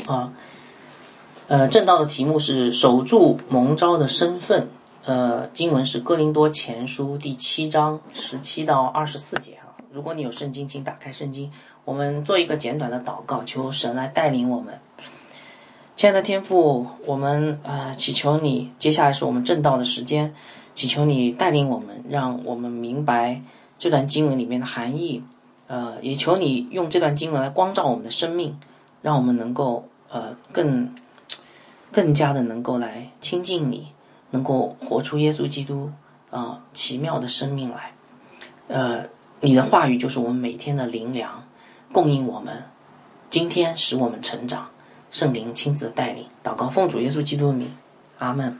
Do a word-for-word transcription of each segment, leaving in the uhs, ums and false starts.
啊。呃，正道的题目是守住蒙召的身份。呃，经文是哥林多前书第七章十七到二十四节啊。如果你有圣经，请打开圣经，我们做一个简短的祷告，求神来带领我们。亲爱的天父，我们呃祈求你，接下来是我们正道的时间，祈求你带领我们，让我们明白这段经文里面的含义。呃，也求你用这段经文来光照我们的生命，让我们能够呃更更加的能够来亲近你，能够活出耶稣基督啊、呃、奇妙的生命来。呃，你的话语就是我们每天的灵粮，供应我们，今天使我们成长。圣灵亲自的带领，祷告奉主耶稣基督的名，阿们。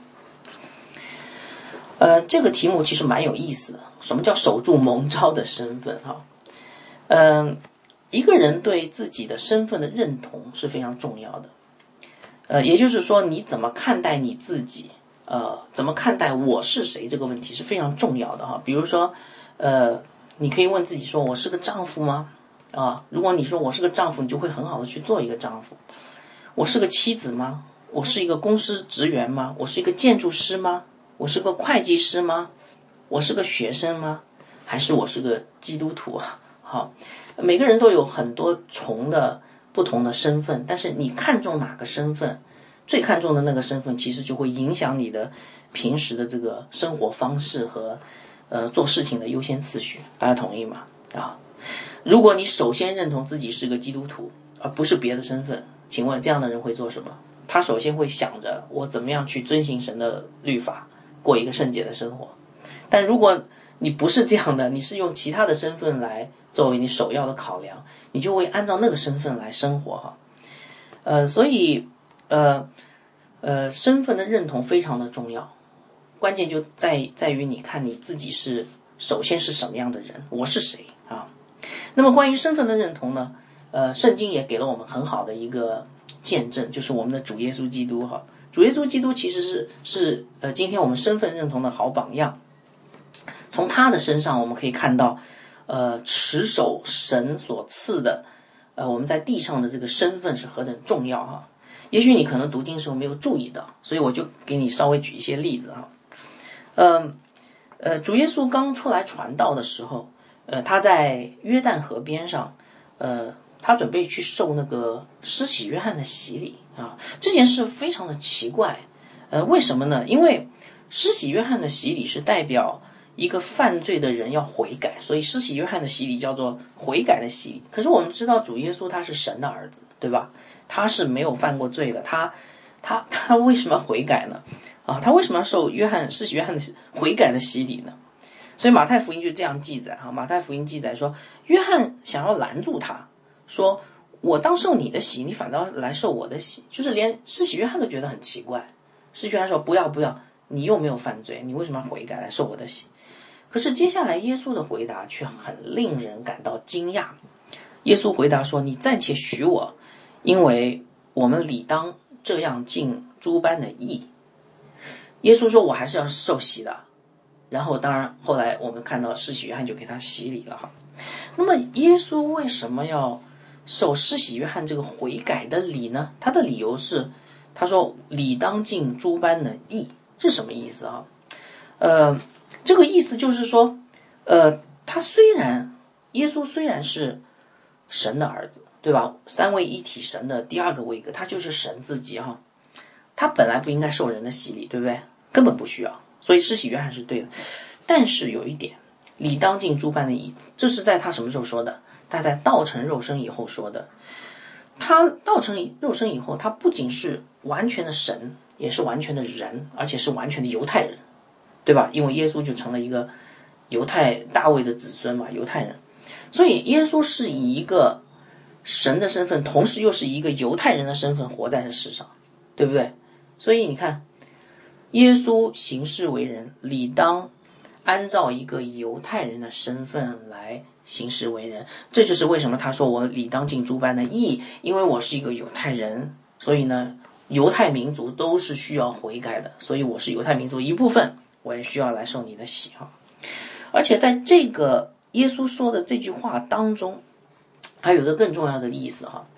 呃，这个题目其实蛮有意思的。什么叫守住蒙召的身份？哈，嗯、呃，一个人对自己的身份的认同是非常重要的。呃，也就是说，你怎么看待你自己？呃，怎么看待我是谁这个问题是非常重要的哈。比如说，呃，你可以问自己说：我是个丈夫吗？啊，如果你说我是个丈夫，你就会很好的去做一个丈夫。我是个妻子吗？我是一个公司职员吗？我是一个建筑师吗？我是个会计师吗？我是个学生吗？还是我是个基督徒啊？好，每个人都有很多重的不同的身份，但是你看重哪个身份，最看重的那个身份其实就会影响你的平时的这个生活方式和呃做事情的优先次序。大家同意吗？啊，如果你首先认同自己是个基督徒，而不是别的身份，请问这样的人会做什么？他首先会想着我怎么样去遵行神的律法，过一个圣洁的生活。但如果你不是这样的，你是用其他的身份来作为你首要的考量，你就会按照那个身份来生活哈。呃，所以呃呃，身份的认同非常的重要，关键就在在于你看你自己是首先是什么样的人，我是谁啊？那么关于身份的认同呢？呃，圣经也给了我们很好的一个见证，就是我们的主耶稣基督哈。主耶稣基督其实是是呃今天我们身份认同的好榜样。从他的身上我们可以看到，呃，持守神所赐的，呃，我们在地上的这个身份是何等重要哈。也许你可能读经时候没有注意到，所以我就给你稍微举一些例子哈。嗯呃，呃，主耶稣刚出来传道的时候，呃，他在约旦河边上，呃。他准备去受那个施洗约翰的洗礼啊，这件事非常的奇怪，呃，为什么呢？因为施洗约翰的洗礼是代表一个犯罪的人要悔改，所以施洗约翰的洗礼叫做悔改的洗礼。可是我们知道主耶稣他是神的儿子，对吧？他是没有犯过罪的，他他他为什么悔改呢？啊，他为什么要受约翰施洗约翰的悔改的洗礼呢？所以马太福音就这样记载啊，马太福音记载说，约翰想要拦住他。说我当受你的洗，你反倒来受我的洗，就是连施洗约翰都觉得很奇怪。施洗约翰说不要不要，你又没有犯罪，你为什么要悔改来受我的洗？可是接下来耶稣的回答却很令人感到惊讶。耶稣回答说，你暂且许我，因为我们理当这样尽诸般的义。耶稣说我还是要受洗的。然后当然后来我们看到施洗约翰就给他洗礼了哈。那么耶稣为什么要受施洗约翰这个悔改的礼呢？他的理由是，他说理当尽诸般的义，这是什么意思啊？呃，这个意思就是说，呃，他虽然耶稣虽然是神的儿子，对吧？三位一体神的第二个位格，他就是神自己哈。他本来不应该受人的洗礼，对不对？根本不需要，所以施洗约翰是对的。但是有一点，理当尽诸般的义，这是在他什么时候说的？他在道成肉身以后说的。他道成肉身以后，他不仅是完全的神，也是完全的人，而且是完全的犹太人，对吧？因为耶稣就成了一个犹太大卫的子孙嘛，犹太人。所以耶稣是以一个神的身份，同时又是一个犹太人的身份活在这世上，对不对？所以你看，耶稣行事为人，理当按照一个犹太人的身份来行事为人。这就是为什么他说我理当尽诸般的义，因为我是一个犹太人，所以呢，犹太民族都是需要悔改的，所以我是犹太民族一部分，我也需要来受你的洗哈。而且在这个耶稣说的这句话当中，还有一个更重要的意思哈，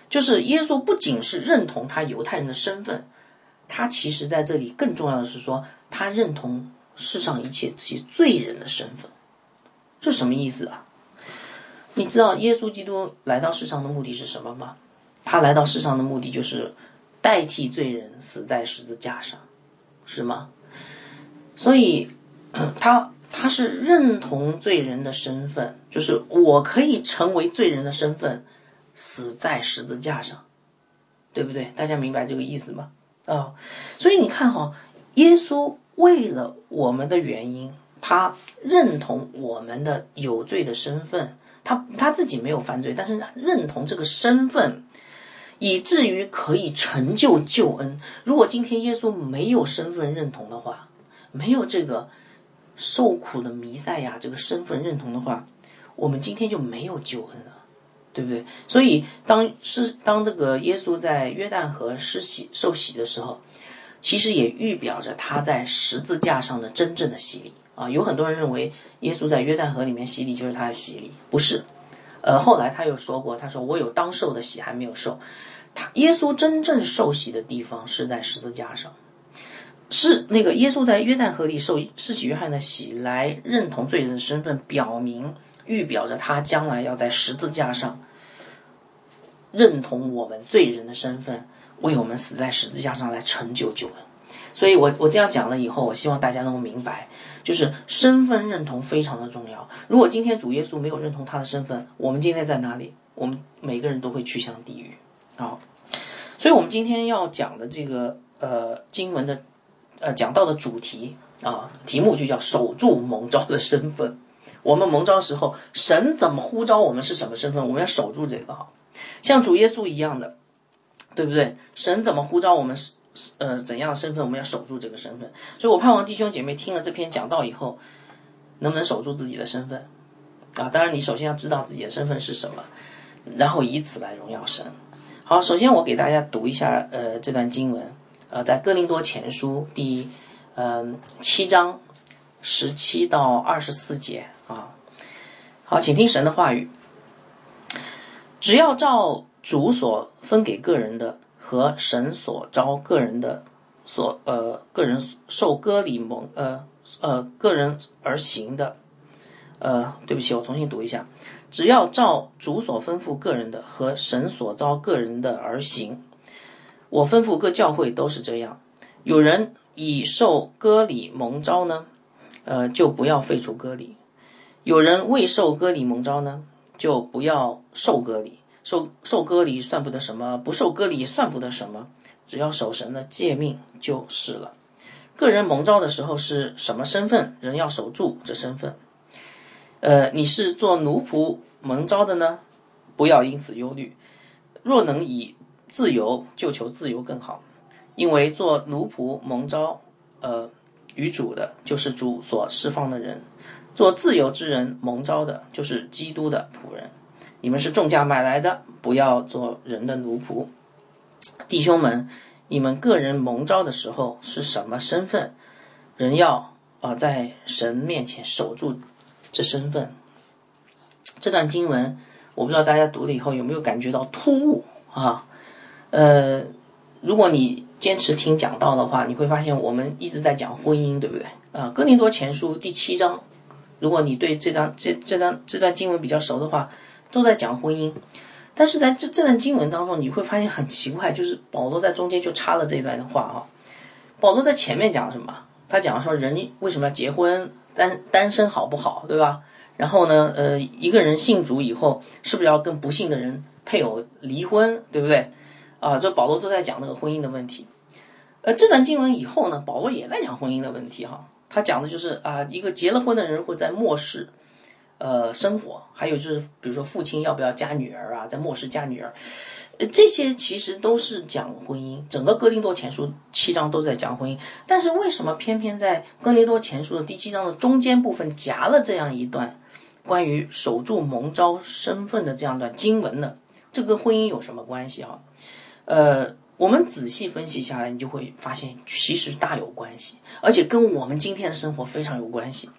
就是耶稣不仅是认同他犹太人的身份，他其实在这里更重要的是说，他认同世上一切这些罪人的身份。这什么意思啊？你知道耶稣基督来到世上的目的是什么吗？他来到世上的目的就是代替罪人死在十字架上，是吗？所以他他是认同罪人的身份，就是我可以成为罪人的身份死在十字架上，对不对？大家明白这个意思吗？啊、哦，所以你看哈，耶稣为了我们的原因，他认同我们的有罪的身份，他他自己没有犯罪，但是他认同这个身份，以至于可以成就救恩。如果今天耶稣没有身份认同的话，没有这个受苦的弥赛亚这个身份认同的话，我们今天就没有救恩了，对不对？所以当是当这个耶稣在约旦河施洗受洗的时候，其实也预表着他在十字架上的真正的洗礼啊。有很多人认为耶稣在约旦河里面洗礼就是他的洗礼，不是。呃，后来他又说过，他说我有当受的洗还没有受。他耶稣真正受洗的地方是在十字架上，是那个耶稣在约旦河里受施洗约翰的洗，来认同罪人的身份，表明预表着他将来要在十字架上认同我们罪人的身份，为我们死在十字架上来成就救恩。所以我我这样讲了以后，我希望大家能够明白，就是身份认同非常的重要。如果今天主耶稣没有认同他的身份，我们今天在哪里？我们每个人都会去向地狱。好，所以我们今天要讲的这个呃经文的呃讲到的主题啊，题目就叫守住蒙召的身份。我们蒙召时候，神怎么呼召我们是什么身份，我们要守住这个哈，像主耶稣一样的，对不对？神怎么呼召我们呃怎样的身份，我们要守住这个身份。所以我盼望弟兄姐妹听了这篇讲道以后，能不能守住自己的身份啊？当然你首先要知道自己的身份是什么，然后以此来荣耀神。好，首先我给大家读一下呃这段经文，呃在哥林多前书第呃七章十七到二十四节啊。好，请听神的话语。只要照主所分给个人的和神所召个人的所呃个人受割礼蒙呃呃个人而行的呃对不起，我重新读一下。只要照主所吩咐个人的和神所召个人的而行。我吩咐各教会都是这样。有人以受割礼蒙召呢，呃就不要废除割礼；有人未受割礼蒙召呢，就不要受割礼。受受割礼算不得什么，不受割礼算不得什么，只要守神的诫命就是了。个人蒙召的时候是什么身份，人要守住这身份。呃，你是做奴仆蒙召的呢，不要因此忧虑。若能以自由，就求自由更好。因为做奴仆蒙召，呃，于主的，就是主所释放的人；做自由之人蒙召的，就是基督的仆人。你们是重价买来的，不要做人的奴仆。弟兄们，你们个人蒙召的时候是什么身份，人要啊、呃、在神面前守住这身份。这段经文我不知道大家读了以后有没有感觉到突兀啊？呃，如果你坚持听讲道的话，你会发现我们一直在讲婚姻，对不对啊？哥林多前书第七章，如果你对这段这这段这段经文比较熟的话，都在讲婚姻。但是在这这段经文当中，你会发现很奇怪，就是保罗在中间就插了这一段的话啊。保罗在前面讲什么？他讲说人为什么要结婚，单单身好不好，对吧？然后呢，呃，一个人信主以后，是不是要跟不信的人配偶离婚，对不对？啊，这保罗都在讲那个婚姻的问题。呃，这段经文以后呢，保罗也在讲婚姻的问题哈。他讲的就是啊，一个结了婚的人会在末世呃生活，还有就是比如说父亲要不要加女儿啊，在末世加女儿，呃，这些其实都是讲婚姻。整个哥林多前书七章都在讲婚姻，但是为什么偏偏在哥林多前书的第七章的中间部分夹了这样一段关于守住蒙召身份的这样一段经文呢？这跟婚姻有什么关系哈？呃，我们仔细分析下来，你就会发现其实大有关系，而且跟我们今天的生活非常有关系。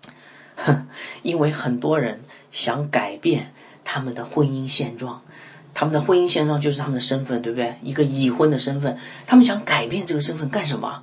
因为很多人想改变他们的婚姻现状， 他们的婚姻现状就是他们的身份，对不对？一个已婚的身份，他们想改变这个身份干什么？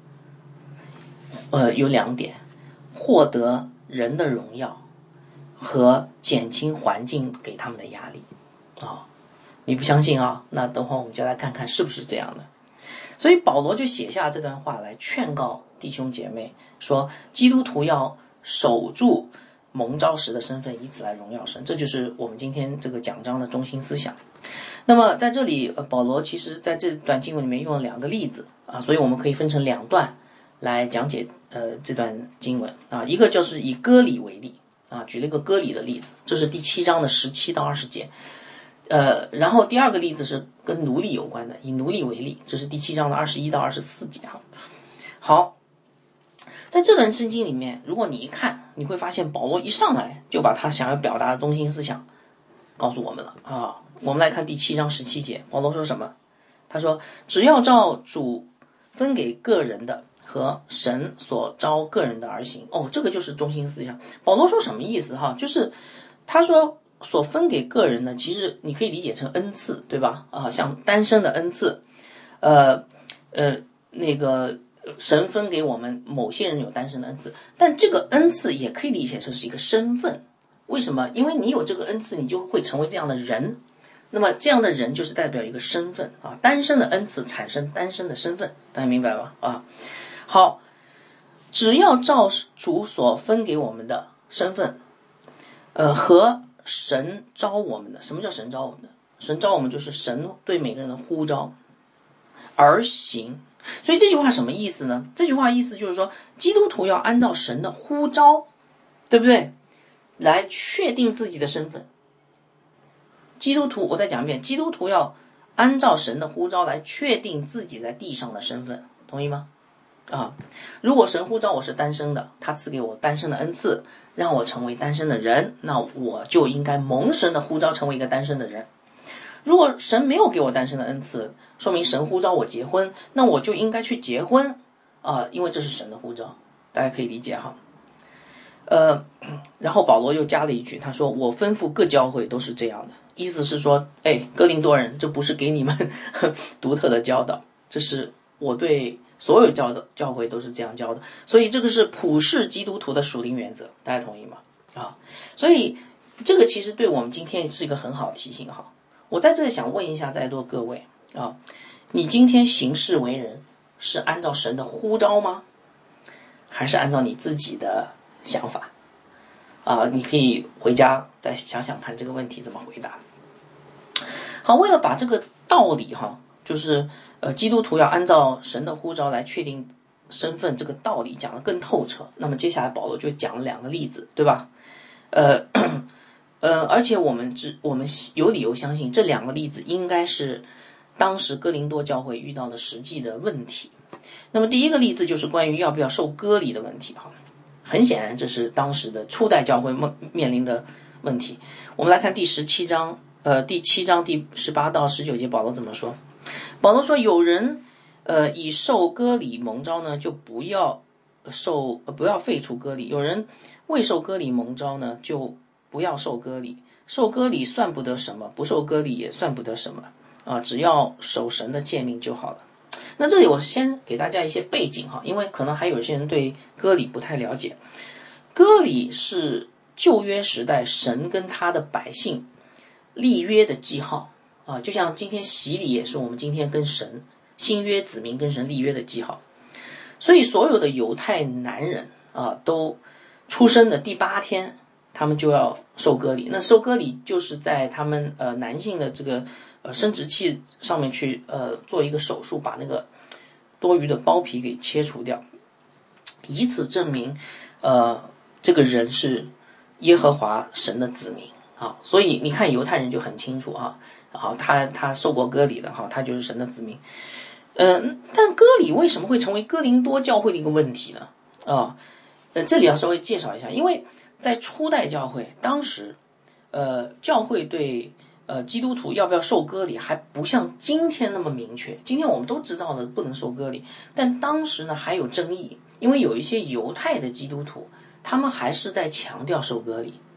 呃，有两点，获得人的荣耀和减轻环境给他们的压力啊、哦。你不相信啊？那等会儿我们就来看看是不是这样的。所以保罗就写下这段话来劝告弟兄姐妹，说基督徒要守住蒙召时的身份，以此来荣耀神。这就是我们今天这个讲章的中心思想。那么在这里，保罗其实在这段经文里面用了两个例子啊，所以我们可以分成两段来讲解呃这段经文啊。一个就是以割礼为例啊，举了一个割礼的例子，这是第七章的十七到二十节。呃，然后第二个例子是跟奴隶有关的，以奴隶为例，这是第七章的二十一到二十四节哈。好，在这段圣经里面，如果你一看，你会发现保罗一上来就把他想要表达的中心思想告诉我们了啊。我们来看第七章十七节，保罗说什么？他说：“只要照主分给个人的和神所招个人的而行。”哦，这个就是中心思想。保罗说什么意思哈？就是他说。所分给个人呢，其实你可以理解成恩赐，对吧？啊，像单身的恩赐，呃呃，那个神分给我们某些人有单身的恩赐，但这个恩赐也可以理解成是一个身份。为什么？因为你有这个恩赐，你就会成为这样的人。那么这样的人就是代表一个身份啊，单身的恩赐产生单身的身份，大家明白吧？啊，好，只要照主所分给我们的身份，呃和。神招我们的，什么叫神招我们的？神招我们就是神对每个人的呼召而行。所以这句话什么意思呢？这句话意思就是说，基督徒要按照神的呼召，对不对？来确定自己的身份。基督徒，我再讲一遍，基督徒要按照神的呼召来确定自己在地上的身份，同意吗？啊，如果神呼召我是单身的，他赐给我单身的恩赐，让我成为单身的人，那我就应该蒙神的呼召成为一个单身的人。如果神没有给我单身的恩赐，说明神呼召我结婚，那我就应该去结婚啊，因为这是神的呼召，大家可以理解哈。呃，然后保罗又加了一句，他说：“我吩咐各教会都是这样的。”意思是说，哎，哥林多人，这不是给你们独特的教导，这是我对。所有教的教会都是这样教的，所以这个是普世基督徒的属灵原则，大家同意吗？啊，所以这个其实对我们今天是一个很好的提醒哈。我在这里想问一下在座各位啊，你今天行事为人是按照神的呼召吗？还是按照你自己的想法？啊，你可以回家再想想看这个问题怎么回答。好，为了把这个道理哈。就是呃，基督徒要按照神的呼召来确定身份，这个道理讲得更透彻。那么接下来保罗就讲了两个例子，对吧？呃呃，而且我们只我们有理由相信这两个例子应该是当时哥林多教会遇到的实际的问题。那么第一个例子就是关于要不要受割礼的问题哈。很显然这是当时的初代教会面临的问题。我们来看第十七章，呃，第七章第十八到十九节，保罗怎么说？保罗说，有人呃以受割礼蒙召呢，就不要受、呃、不要废除割礼；有人未受割礼蒙召呢，就不要受割礼。受割礼算不得什么，不受割礼也算不得什么啊，只要守神的诫命就好了。那这里我先给大家一些背景哈，因为可能还有些人对割礼不太了解。割礼是旧约时代神跟他的百姓立约的记号。啊，就像今天洗礼也是我们今天跟神新约子民跟神立约的记号，所以所有的犹太男人啊，都出生的第八天，他们就要受割礼。那受割礼就是在他们呃男性的这个呃生殖器上面去呃做一个手术，把那个多余的包皮给切除掉，以此证明呃这个人是耶和华神的子民啊。所以你看犹太人就很清楚啊。好，他他受过割礼的哈，他就是神的子民。嗯、呃，但割礼为什么会成为哥林多教会的一个问题呢？啊，呃，这里要稍微介绍一下，因为在初代教会，当时，呃，教会对呃基督徒要不要受割礼还不像今天那么明确。今天我们都知道了不能受割礼，但当时呢还有争议，因为有一些犹太的基督徒，他们还是在强调受割礼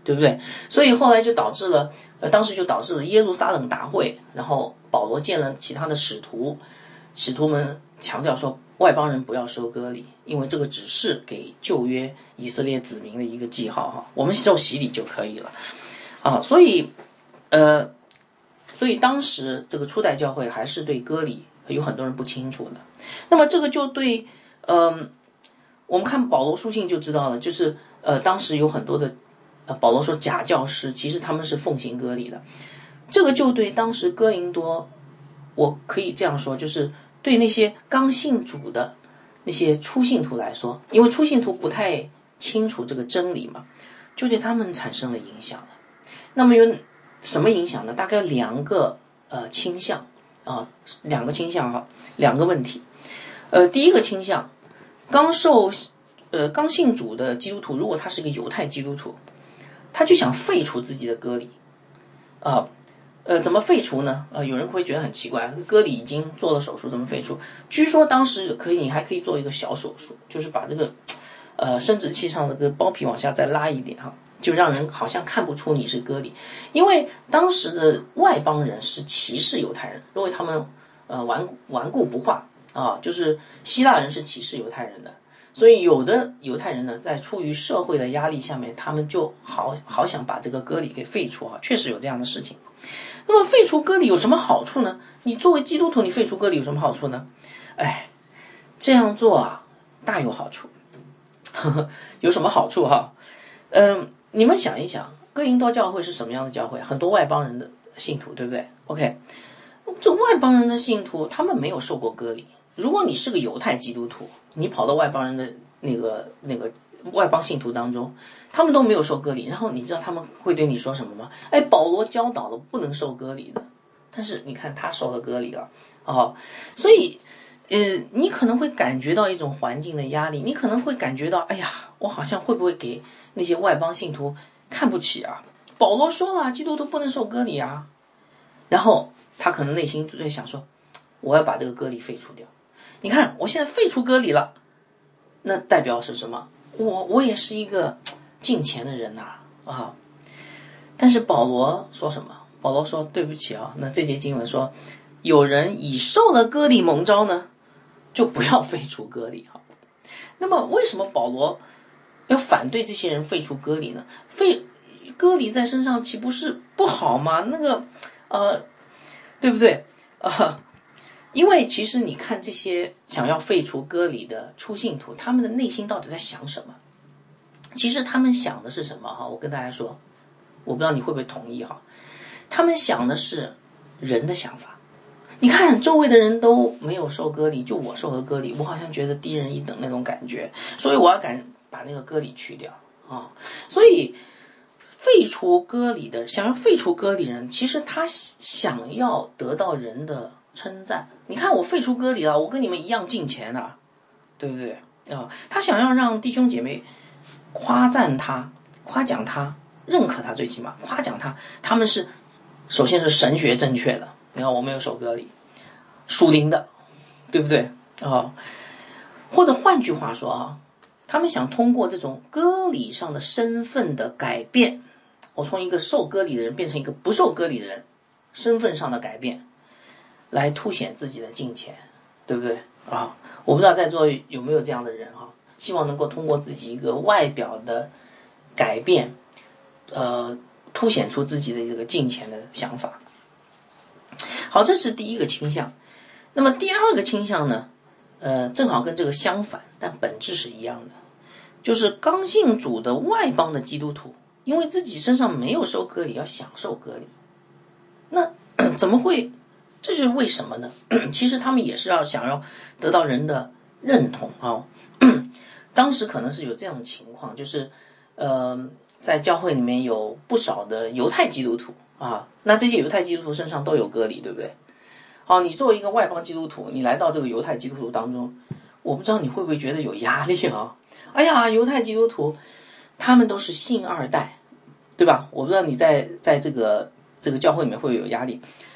对不对？所以后来就导致了，呃，当时就导致了耶路撒冷大会，然后保罗见了其他的使徒，使徒们强调说，外邦人不要受割礼，因为这个只是给旧约以色列子民的一个记号哈，我们受洗礼就可以了啊。所以，呃，所以当时这个初代教会还是对割礼有很多人不清楚的。那么这个就对，嗯、呃，我们看保罗书信就知道了，就是呃，当时有很多的。呃，保罗说假教师其实他们是奉行割礼的，这个就对当时哥林多，我可以这样说，就是对那些刚信主的那些初信徒来说，因为初信徒不太清楚这个真理嘛，就对他们产生了影响了。那么有什么影响呢？大概有两个呃倾向啊，两个倾向哈，两个问题。呃，第一个倾向，刚受呃刚信主的基督徒，如果他是一个犹太基督徒。他就想废除自己的割礼，啊，呃，怎么废除呢？呃，有人会觉得很奇怪，割礼已经做了手术，怎么废除？据说当时可以，你还可以做一个小手术，就是把这个，呃，生殖器上的这个包皮往下再拉一点哈，就让人好像看不出你是割礼，因为当时的外邦人是歧视犹太人，认为他们呃顽顽固不化啊，就是希腊人是歧视犹太人的。所以有的犹太人呢，在出于社会的压力下面，他们就好好想把这个割礼给废除哈，确实有这样的事情。那么废除割礼有什么好处呢？你作为基督徒，你废除割礼有什么好处呢？哎，这样做啊，大有好处。呵呵，有什么好处哈？嗯，你们想一想，哥林多教会是什么样的教会？很多外邦人的信徒，对不对 ？OK， 这外邦人的信徒，他们没有受过割礼。如果你是个犹太基督徒，你跑到外邦人的那个那个外邦信徒当中，他们都没有受割礼，然后你知道他们会对你说什么吗？哎，保罗教导了不能受割礼的，但是你看他受了割礼了哦，所以呃，你可能会感觉到一种环境的压力，你可能会感觉到，哎呀，我好像会不会给那些外邦信徒看不起啊？保罗说了，基督徒不能受割礼啊，然后他可能内心就在想说，我要把这个割礼废除掉。你看，我现在废除割礼了，那代表是什么？我我也是一个敬虔的人呐 啊, 啊！但是保罗说什么？保罗说：“对不起啊，那这节经文说，有人已受了割礼蒙召呢，就不要废除割礼哈。那么为什么保罗要反对这些人废除割礼呢？废割礼在身上岂不是不好吗？那个呃，对不对啊？”呃因为其实你看这些想要废除割礼的初信徒，他们的内心到底在想什么？其实他们想的是什么哈？我跟大家说，我不知道你会不会同意哈？他们想的是人的想法。你看周围的人都没有受割礼，就我受了割礼，我好像觉得低人一等那种感觉，所以我要赶把那个割礼去掉啊！所以废除割礼的，想要废除割礼人，其实他想要得到人的称赞。你看我废除割礼了，我跟你们一样敬虔啊，对不对啊？他想要让弟兄姐妹夸赞他、夸奖他、认可他，最起码夸奖他，他们是首先是神学正确的。你看我没有守割礼，属灵的，对不对啊？或者换句话说啊，他们想通过这种割礼上的身份的改变，我从一个受割礼的人变成一个不受割礼的人，身份上的改变。来凸显自己的敬虔，对不对啊？我不知道在座有没有这样的人哈，希望能够通过自己一个外表的改变，呃，凸显出自己的这个敬虔的想法。好，这是第一个倾向。那么第二个倾向呢，呃，正好跟这个相反，但本质是一样的，就是刚信主的外邦的基督徒，因为自己身上没有受割礼，要享受割礼，那怎么会？这是为什么呢？其实他们也是要想要得到人的认同啊。当时可能是有这样的情况，就是呃，在教会里面有不少的犹太基督徒啊，那这些犹太基督徒身上都有割礼，对不对？好，你作为一个外邦基督徒，你来到这个犹太基督徒当中，我不知道你会不会觉得有压力啊？哎呀，犹太基督徒他们都是信二代，对吧？我不知道你在在这个这个教会里面会不会有压力。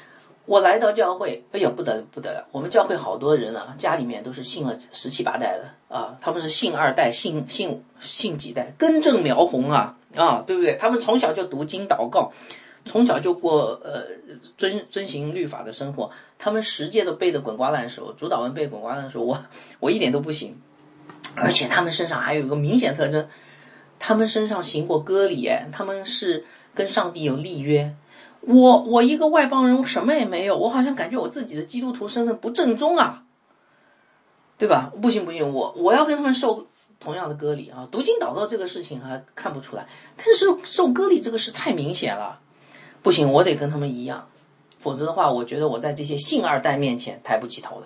我来到教会，哎呀不得了不得了，我们教会好多人啊，家里面都是信了十七八代的啊，他们是信二代，信信信几代，根正苗红啊啊，对不对？他们从小就读经祷告，从小就过呃遵遵行律法的生活，他们十诫都背得滚瓜烂熟，主祷文背得滚瓜烂熟，我我一点都不行。而且他们身上还有一个明显特征，他们身上行过割礼，他们是跟上帝有立约。我我一个外邦人，我什么也没有，我好像感觉我自己的基督徒身份不正宗啊，对吧？不行不行，我我要跟他们受同样的割礼啊。读经祷告这个事情还看不出来，但是受割礼这个事太明显了，不行，我得跟他们一样，否则的话，我觉得我在这些信二代面前抬不起头来。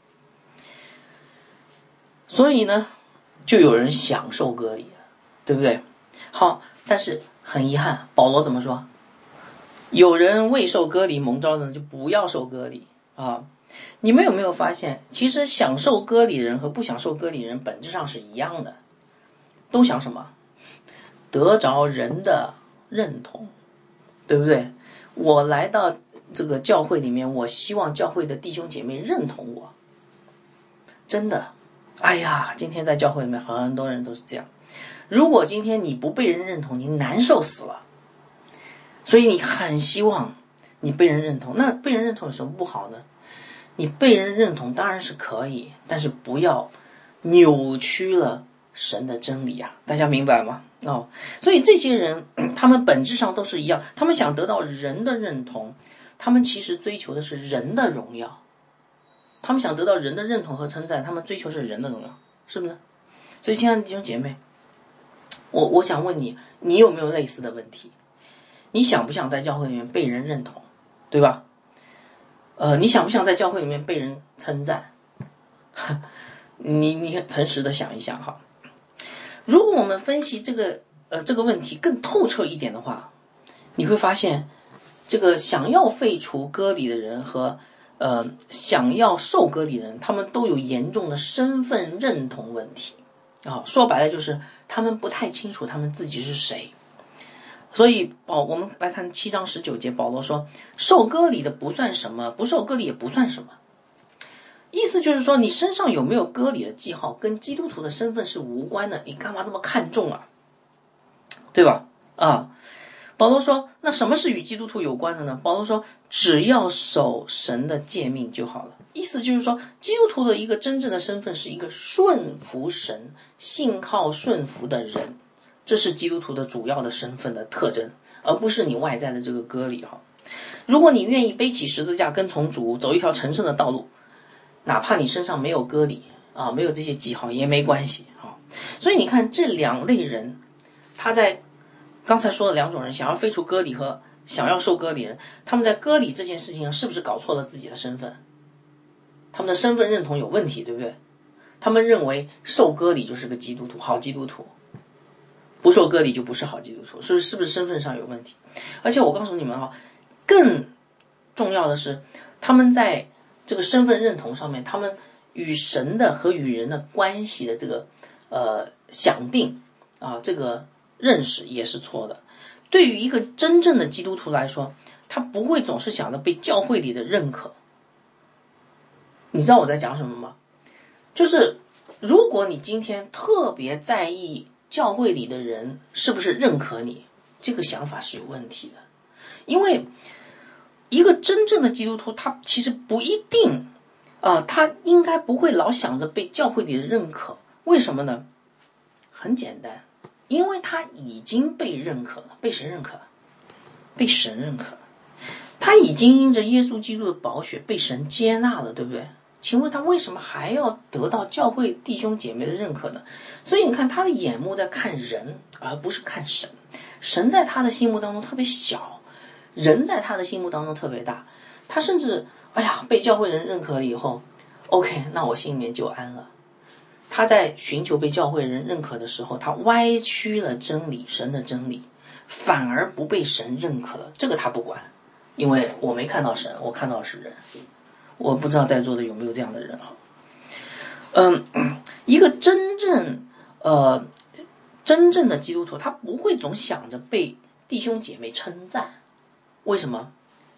所以呢，就有人享受割礼了，对不对？好，但是很遗憾，保罗怎么说？有人未受割礼蒙召的就不要受割礼啊！你们有没有发现，其实享受割礼人和不享受割礼人本质上是一样的，都想什么？得着人的认同，对不对？我来到这个教会里面，我希望教会的弟兄姐妹认同我。真的，哎呀，今天在教会里面很多人都是这样。如果今天你不被人认同，你难受死了。所以你很希望你被人认同，那被人认同有什么不好呢？你被人认同当然是可以，但是不要扭曲了神的真理啊！大家明白吗？哦，所以这些人他们本质上都是一样，他们想得到人的认同，他们其实追求的是人的荣耀，他们想得到人的认同和称赞，他们追求是人的荣耀，是不是？所以亲爱的弟兄姐妹，我我想问你，你有没有类似的问题？你想不想在教会里面被人认同，对吧？呃，你想不想在教会里面被人称赞？你你诚实的想一想哈。如果我们分析这个呃这个问题更透彻一点的话，你会发现，这个想要废除割礼的人和呃想要受割礼的人，他们都有严重的身份认同问题啊。说白了就是他们不太清楚他们自己是谁。所以哦，我们来看七章十九节，保罗说，受割礼的不算什么，不受割礼也不算什么。意思就是说，你身上有没有割礼的记号，跟基督徒的身份是无关的，你干嘛这么看重啊？对吧？啊，保罗说，那什么是与基督徒有关的呢？保罗说，只要守神的诫命就好了。意思就是说，基督徒的一个真正的身份是一个顺服神、信靠顺服的人。这是基督徒的主要的身份的特征，而不是你外在的这个割礼哈。如果你愿意背起十字架跟从主，走一条成圣的道路，哪怕你身上没有割礼啊，没有这些记号也没关系啊。所以你看这两类人，他在刚才说的两种人，想要废除割礼和想要受割礼人，他们在割礼这件事情上是不是搞错了自己的身份？他们的身份认同有问题，对不对？他们认为受割礼就是个基督徒，好基督徒。不受割礼就不是好基督徒，是不是？是不是身份上有问题？而且我告诉你们哈，更重要的是，他们在这个身份认同上面，他们与神的和与人的关系的这个呃想定啊，这个认识也是错的。对于一个真正的基督徒来说，他不会总是想着被教会里的认可。你知道我在讲什么吗？就是如果你今天特别在意教会里的人是不是认可你，这个想法是有问题的。因为一个真正的基督徒，他其实不一定啊、呃，他应该不会老想着被教会里的认可。为什么呢？很简单，因为他已经被认可了。被谁认可了？被神认可了。他已经因着耶稣基督的宝血被神接纳了，对不对？请问他为什么还要得到教会弟兄姐妹的认可呢？所以你看，他的眼目在看人，而不是看神。神在他的心目当中特别小，人在他的心目当中特别大。他甚至哎呀被教会人认可了以后 OK， 那我心里面就安了。他在寻求被教会人认可的时候，他歪曲了真理，神的真理，反而不被神认可了。这个他不管，因为我没看到神，我看到的是人。我不知道在座的有没有这样的人啊？嗯，一个真正呃真正的基督徒，他不会总想着被弟兄姐妹称赞。为什么？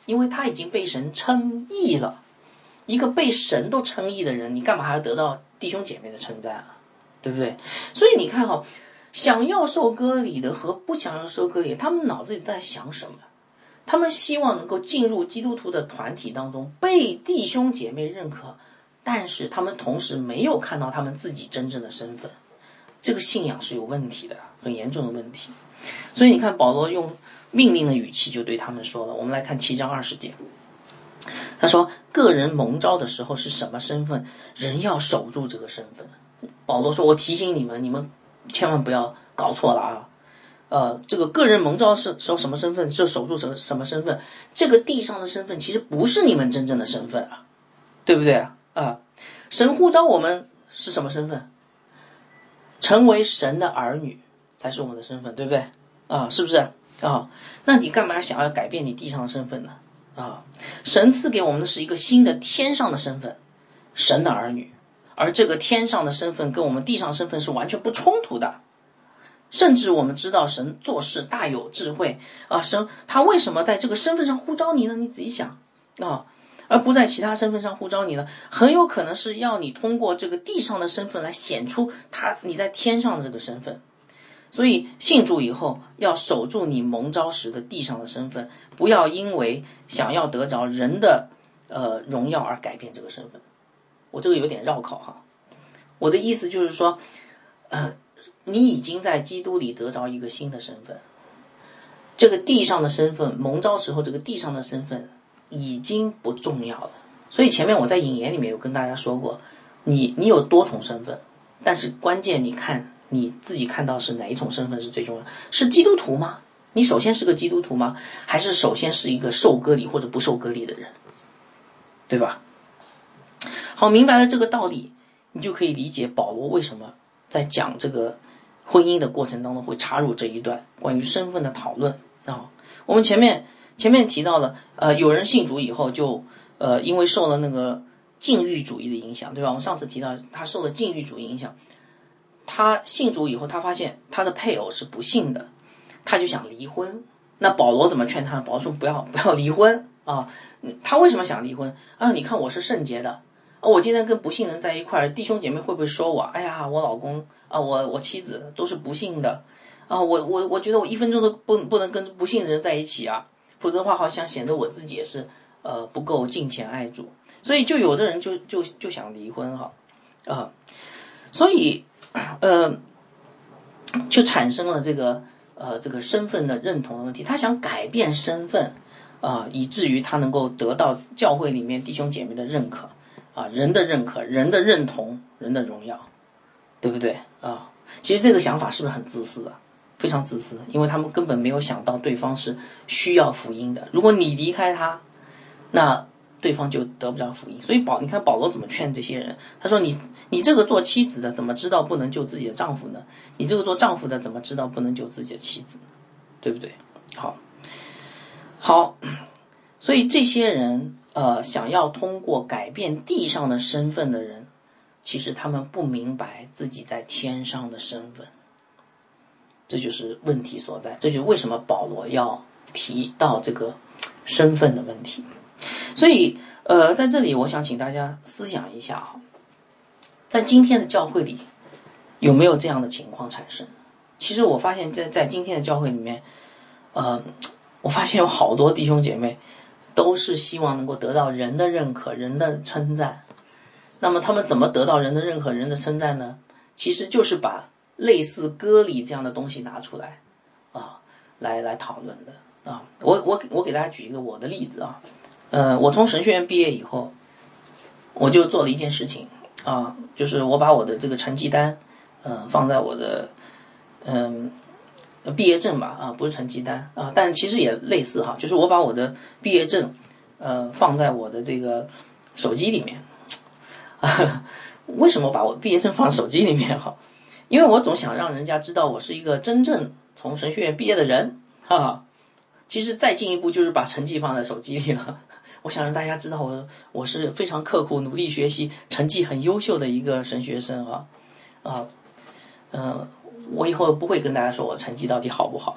因为他已经被神称义了。一个被神都称义的人，你干嘛还要得到弟兄姐妹的称赞啊？对不对？所以你看哈，想要受割礼的和不想要受割礼，他们脑子里在想什么？他们希望能够进入基督徒的团体当中，被弟兄姐妹认可，但是他们同时没有看到他们自己真正的身份，这个信仰是有问题的，很严重的问题。所以你看保罗用命令的语气就对他们说了，我们来看七章二十节，他说个人蒙召的时候是什么身份，人要守住这个身份。保罗说，我提醒你们，你们千万不要搞错了啊！呃，这个个人蒙召是守什么身份，就守住什么什么身份。这个地上的身份其实不是你们真正的身份啊，对不对啊？啊，神呼召我们是什么身份？成为神的儿女才是我们的身份，对不对？啊，是不是啊？那你干嘛想要改变你地上的身份呢？啊，神赐给我们的是一个新的天上的身份，神的儿女，而这个天上的身份跟我们地上身份是完全不冲突的。甚至我们知道神做事大有智慧啊，神他为什么在这个身份上呼召你呢？你仔细想啊，而不在其他身份上呼召你呢？很有可能是要你通过这个地上的身份来显出他你在天上的这个身份。所以信主以后要守住你蒙召时的地上的身份，不要因为想要得着人的呃荣耀而改变这个身份。我这个有点绕口哈，我的意思就是说，呃。你已经在基督里得着一个新的身份，这个地上的身份，蒙召时候这个地上的身份已经不重要了。所以前面我在引言里面有跟大家说过，你你有多重身份，但是关键你看你自己看到是哪一种身份是最重要的？是基督徒吗？你首先是个基督徒吗？还是首先是一个受割礼或者不受割礼的人？对吧？好，明白了这个道理，你就可以理解保罗为什么在讲这个婚姻的过程当中会插入这一段关于身份的讨论啊。我们前面前面提到了，呃，有人信主以后就呃因为受了那个禁欲主义的影响，对吧？我们上次提到他受了禁欲主义影响，他信主以后，他发现他的配偶是不信的，他就想离婚。那保罗怎么劝他？保罗说不要不要离婚啊！他为什么想离婚啊？你看我是圣洁的。我今天跟不信人在一块儿，弟兄姐妹会不会说我？哎呀，我老公啊，我我妻子都是不信的啊！我我我觉得我一分钟都不不能跟不信的人在一起啊，否则的话好像显得我自己也是呃不够敬虔爱主，所以就有的人就就就想离婚哈啊，所以呃就产生了这个呃这个身份的认同的问题，他想改变身份啊，以至于他能够得到教会里面弟兄姐妹的认可。啊，人的认可，人的认同，人的荣耀，对不对啊？其实这个想法是不是很自私啊？非常自私，因为他们根本没有想到对方是需要福音的。如果你离开他，那对方就得不着福音。所以保，你看保罗怎么劝这些人？他说你：“你这个做妻子的，怎么知道不能救自己的丈夫呢？你这个做丈夫的，怎么知道不能救自己的妻子呢？对不对？”好，好，所以这些人。呃，想要通过改变地上的身份的人，其实他们不明白自己在天上的身份，这就是问题所在。这就是为什么保罗要提到这个身份的问题。所以，呃，在这里我想请大家思想一下哈，在今天的教会里有没有这样的情况产生？其实我发现在在今天的教会里面，呃，我发现有好多弟兄姐妹。都是希望能够得到人的认可，人的称赞。那么他们怎么得到人的认可，人的称赞呢？其实就是把类似割礼这样的东西拿出来啊，来来讨论的啊。我我我给大家举一个我的例子啊，呃，我从神学院毕业以后，我就做了一件事情啊，就是我把我的这个成绩单，呃，放在我的嗯。呃毕业证吧，啊，不是成绩单啊，但其实也类似哈，就是我把我的毕业证，呃，放在我的这个手机里面。啊，为什么把我毕业证放手机里面哈？因为我总想让人家知道我是一个真正从神学院毕业的人哈。其实再进一步就是把成绩放在手机里了。我想让大家知道我我是非常刻苦努力学习，成绩很优秀的一个神学生啊啊，嗯、呃。我以后不会跟大家说我成绩到底好不好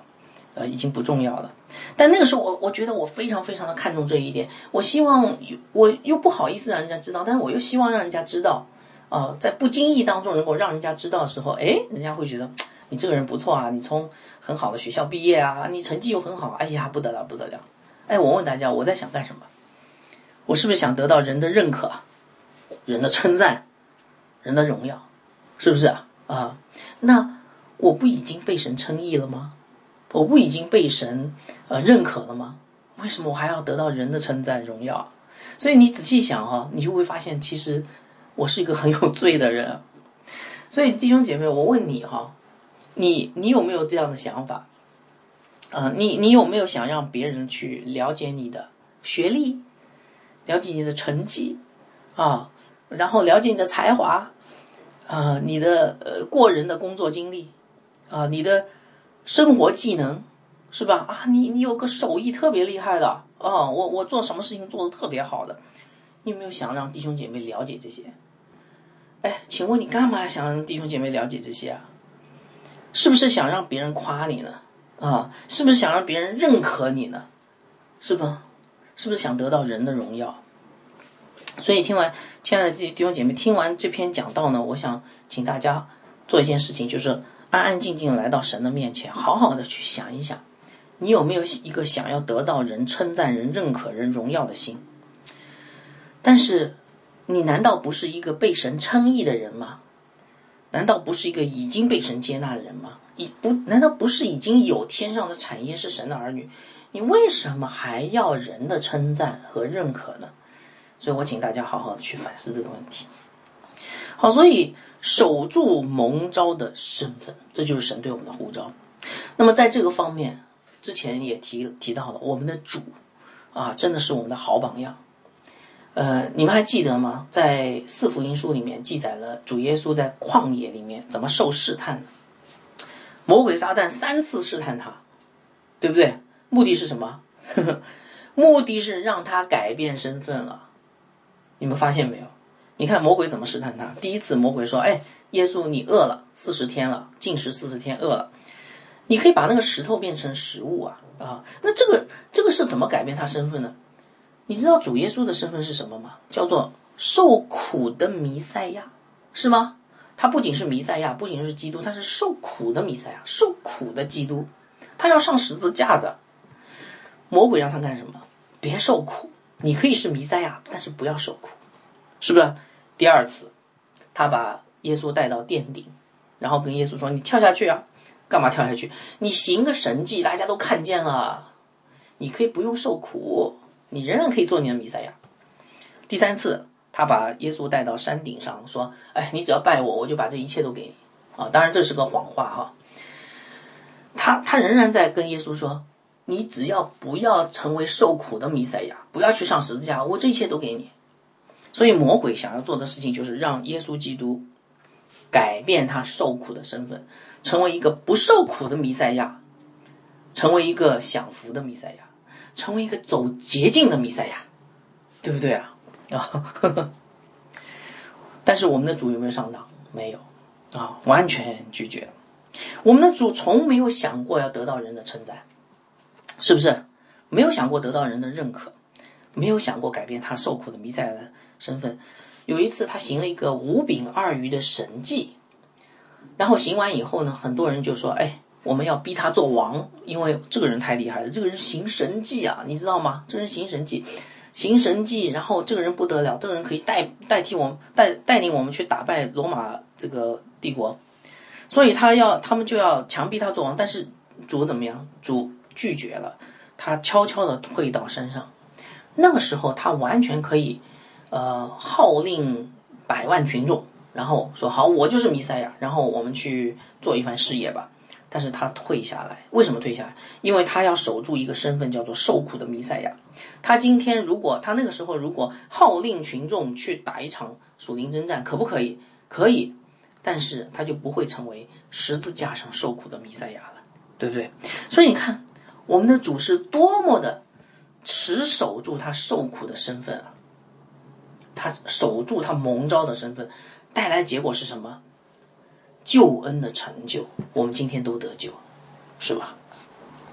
呃，已经不重要了。但那个时候我我觉得我非常非常的看重这一点，我希望我又不好意思让人家知道，但是我又希望让人家知道，呃，在不经意当中能够让人家知道的时候，哎，人家会觉得你这个人不错啊，你从很好的学校毕业啊，你成绩又很好，哎呀，不得了不得了。哎，我问大家，我在想干什么？我是不是想得到人的认可，人的称赞，人的荣耀，是不是啊？啊，那我不已经被神称义了吗？我不已经被神呃认可了吗？为什么我还要得到人的称赞荣耀？所以你仔细想哈、哦，你就会发现，其实我是一个很有罪的人。所以弟兄姐妹，我问你哈、哦，你你有没有这样的想法？呃，你你有没有想让别人去了解你的学历，了解你的成绩啊，然后了解你的才华啊，你的呃过人的工作经历啊，你的生活技能是吧？啊，你你有个手艺特别厉害的啊，我我做什么事情做得特别好的，你有没有想让弟兄姐妹了解这些？哎，请问你干嘛想让弟兄姐妹了解这些啊？是不是想让别人夸你呢？啊，是不是想让别人认可你呢？是吧？是不是想得到人的荣耀？所以听完，亲爱的弟兄姐妹，听完这篇讲道呢，我想请大家做一件事情，就是安安静静来到神的面前，好好的去想一想，你有没有一个想要得到人称赞、人认可、人荣耀的心？但是你难道不是一个被神称义的人吗？难道不是一个已经被神接纳的人吗？已不难道不是已经有天上的产业，是神的儿女？你为什么还要人的称赞和认可呢？所以我请大家好好的去反思这个问题。好，所以守住蒙召的身份，这就是神对我们的呼召。那么在这个方面，之前也提提到了，我们的主啊，真的是我们的好榜样。呃，你们还记得吗？在四福音书里面记载了主耶稣在旷野里面怎么受试探的。魔鬼撒旦三次试探他，对不对？目的是什么？呵呵，目的是让他改变身份了。你们发现没有？你看魔鬼怎么试探他？第一次魔鬼说：“哎，耶稣你饿了四十天了，禁食四十天饿了，你可以把那个石头变成食物啊啊！”那这个这个是怎么改变他身份呢？你知道主耶稣的身份是什么吗？叫做受苦的弥赛亚，是吗？他不仅是弥赛亚，不仅是基督，他是受苦的弥赛亚，受苦的基督，他要上十字架的。魔鬼让他干什么？别受苦，你可以是弥赛亚，但是不要受苦，是不是？第二次，他把耶稣带到殿顶，然后跟耶稣说：“你跳下去啊，干嘛跳下去？你行个神迹，大家都看见了，你可以不用受苦。”你仍然可以做你的弥赛亚。第三次，他把耶稣带到山顶上，说：“哎，你只要拜我，我就把这一切都给你。”啊，当然这是个谎话哈。他他仍然在跟耶稣说：“你只要不要成为受苦的弥赛亚，不要去上十字架，我这一切都给你。”所以魔鬼想要做的事情就是让耶稣基督改变他受苦的身份，成为一个不受苦的弥赛亚，成为一个享福的弥赛亚。成为一个走捷径的弥赛亚，对不对啊？啊，但是我们的主有没有上当？没有啊，完全拒绝了。我们的主从没有想过要得到人的称赞，是不是？没有想过得到人的认可，没有想过改变他受苦的弥赛亚的身份。有一次，他行了一个五饼二鱼的神迹，然后行完以后呢，很多人就说：“哎。”我们要逼他做王，因为这个人太厉害了，这个人行神迹啊，你知道吗？这个人行神迹，行神迹，然后这个人不得了，这个人可以代代替我们带带领我们去打败罗马这个帝国，所以他要他们就要强逼他做王，但是主怎么样？主拒绝了，他悄悄地退到山上。那个时候他完全可以，呃，号令百万群众，然后说好，我就是弥赛亚，然后我们去做一番事业吧。但是他退下来，为什么退下来？因为他要守住一个身份，叫做受苦的弥赛亚。他今天如果他那个时候如果号令群众去打一场属灵征战，可不可以？可以，但是他就不会成为十字架上受苦的弥赛亚了，对不对？所以你看，我们的主是多么的持守住他受苦的身份啊！他守住他蒙召的身份，带来的结果是什么？救恩的成就，我们今天都得救，是吧？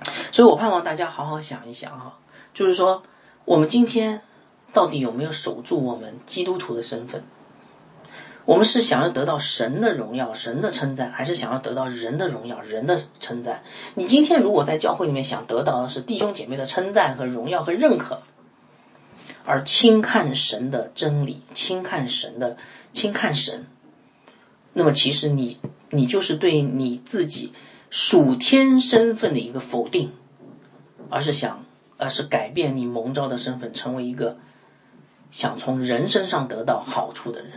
所以我盼望大家好好想一想哈，就是说我们今天到底有没有守住我们基督徒的身份？我们是想要得到神的荣耀、神的称赞，还是想要得到人的荣耀、人的称赞？你今天如果在教会里面想得到的是弟兄姐妹的称赞和荣耀和认可，而轻看神的真理，轻看神的轻看神，那么其实你你就是对你自己属天身份的一个否定，而是想而是改变你蒙召的身份，成为一个想从人身上得到好处的人。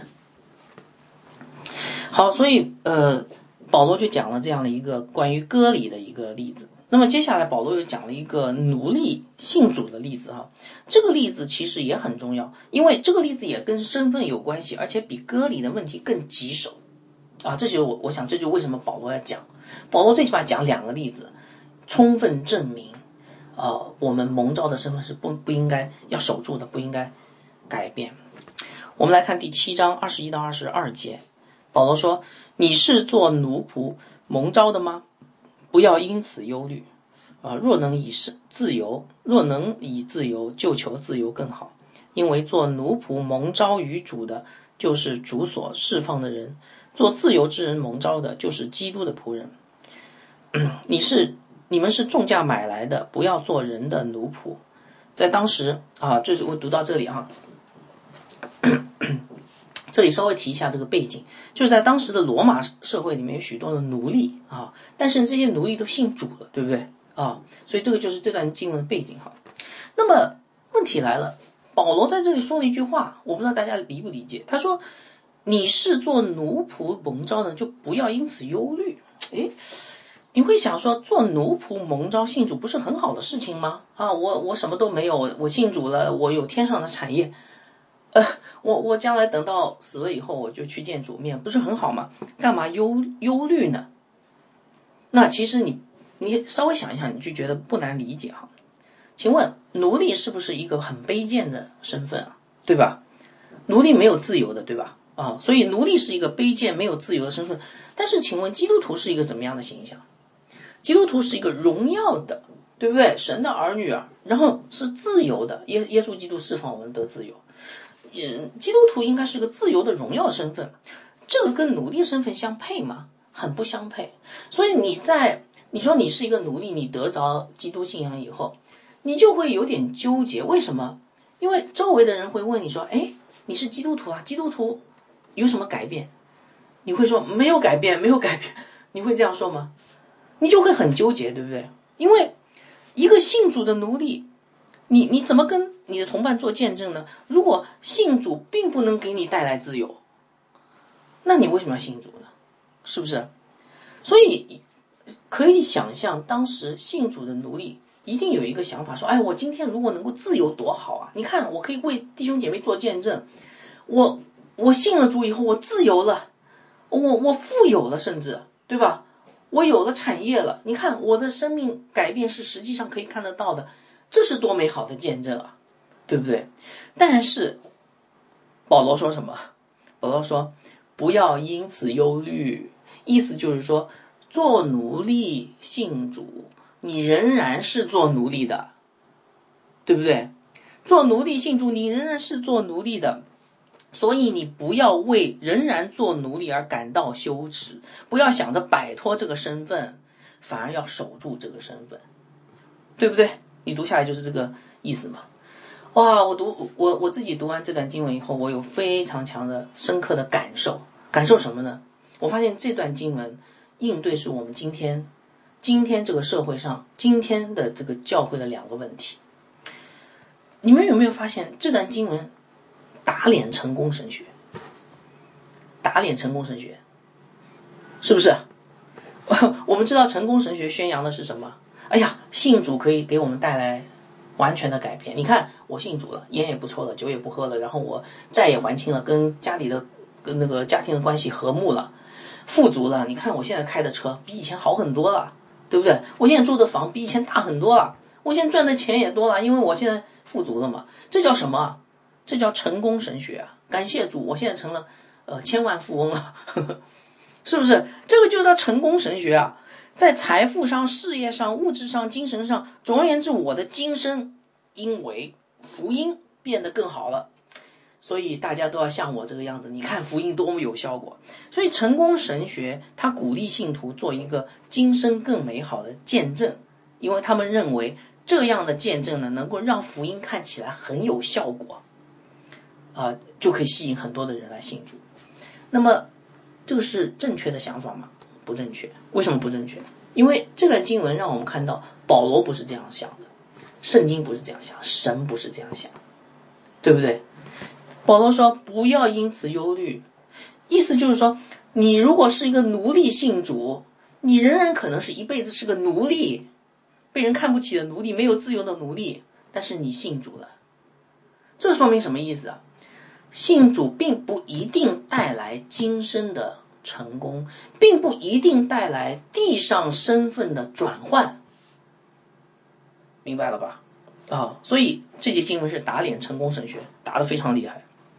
好，所以呃，保罗就讲了这样的一个关于割礼的一个例子。那么接下来保罗又讲了一个奴隶信主的例子哈，这个例子其实也很重要，因为这个例子也跟身份有关系，而且比割礼的问题更棘手啊。这就是我我想这就是为什么保罗要讲，保罗最起码讲两个例子，充分证明呃我们蒙召的身份是不不应该要守住的，不应该改变。我们来看第七章二十一到二十二节。保罗说，你是做奴仆蒙召的吗？不要因此忧虑啊！若能以自由，若能以自由，就求自由更好。因为做奴仆蒙召于主的，就是主所释放的人；做自由之人蒙召的，就是基督的仆人。你是你们是重价买来的，不要做人的奴仆。在当时啊，这是我读到这里啊。这里稍微提一下这个背景，就是在当时的罗马社会里面有许多的奴隶啊，但是这些奴隶都信主了，对不对啊？所以这个就是这段经文的背景哈。那么问题来了，保罗在这里说了一句话，我不知道大家理不理解。他说：“你是做奴仆蒙召的，就不要因此忧虑。”诶，你会想说，做奴仆蒙召信主不是很好的事情吗？啊，我我什么都没有，我信主了，我有天上的产业。呃，我我将来等到死了以后，我就去见主面，不是很好吗？干嘛忧忧虑呢？那其实你你稍微想一想，你就觉得不难理解哈。请问，奴隶是不是一个很卑贱的身份啊？对吧？奴隶没有自由的，对吧？啊，所以奴隶是一个卑贱没有自由的身份。但是，请问基督徒是一个怎么样的形象？基督徒是一个荣耀的，对不对？神的儿女啊，然后是自由的，耶耶稣基督释放我们得自由。基督徒应该是个自由的荣耀身份，这个跟奴隶身份相配吗？很不相配。所以你在你说你是一个奴隶，你得着基督信仰以后，你就会有点纠结。为什么？因为周围的人会问你说：“哎，你是基督徒啊，基督徒有什么改变？”你会说没有改变，没有改变。你会这样说吗？你就会很纠结，对不对？因为一个信主的奴隶，你你怎么跟你的同伴做见证呢？如果信主并不能给你带来自由，那你为什么要信主呢？是不是？所以可以想象，当时信主的奴隶一定有一个想法，说：“哎，我今天如果能够自由多好啊！你看，我可以为弟兄姐妹做见证，我我信了主以后，我自由了，我我富有了，甚至对吧？我有了产业了。你看，我的生命改变是实际上可以看得到的。”这是多美好的见证啊，对不对？但是保罗说什么？保罗说不要因此忧虑，意思就是说，做奴隶信主，你仍然是做奴隶的，对不对？做奴隶信主，你仍然是做奴隶的，所以你不要为仍然做奴隶而感到羞耻，不要想着摆脱这个身份，反而要守住这个身份，对不对？你读下来就是这个意思嘛？哇，我读我我自己读完这段经文以后，我有非常强的深刻的感受。感受什么呢？我发现这段经文应对是我们今天今天这个社会上今天的这个教会的两个问题。你们有没有发现这段经文打脸成功神学？打脸成功神学，是不是？我们知道成功神学宣扬的是什么？哎呀，信主可以给我们带来完全的改变。你看，我信主了，烟也不抽了，酒也不喝了，然后我债也还清了，跟家里的跟那个家庭的关系和睦了，富足了。你看我现在开的车比以前好很多了，对不对？我现在住的房比以前大很多了，我现在赚的钱也多了，因为我现在富足了嘛。这叫什么？这叫成功神学啊！感谢主，我现在成了呃千万富翁了，呵呵，是不是？这个就叫成功神学啊！ 在财富上、事业上、物质上、精神上，总而言之，我的今生因为福音变得更好了，所以大家都要像我这个样子。你看福音多么有效果！所以成功神学他鼓励信徒做一个今生更美好的见证，因为他们认为这样的见证呢，能够让福音看起来很有效果，啊、呃，就可以吸引很多的人来信主。那么，这个是正确的想法吗？不正确。为什么不正确？因为这段经文让我们看到，保罗不是这样想的，圣经不是这样想，神不是这样想，对不对？保罗说不要因此忧虑，意思就是说，你如果是一个奴隶信主，你仍然可能是一辈子是个奴隶，被人看不起的奴隶，没有自由的奴隶，但是你信主了，这说明什么意思啊？信主并不一定带来今生的成功，并不一定带来地上身份的转换，明白了吧？啊，所以这节经文是打脸成功神学，打得非常厉害。